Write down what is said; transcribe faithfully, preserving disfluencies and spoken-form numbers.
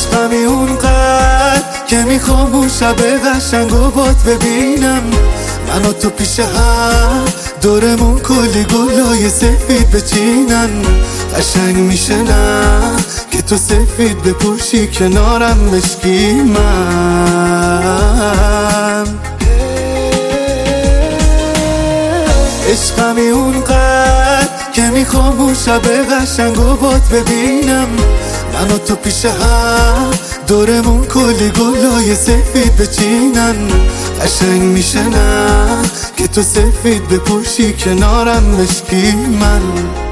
عشقمی اونقدر که میخوام اون شب قشنگ و باد ببینم، من و تو پیش هم دورمون کلی گلای سفید بچینن. قشنگ میشه نه که تو سفید بپوشی کنارم مشکی من. عشقمی اونقدر که میخوام اون شب قشنگ و باد ببینم، من و تو پیش هم دورمون کلی گلای سفید بچینن. قشنگ میشه نه که تو سفید بپوشی کنارم مشکی من.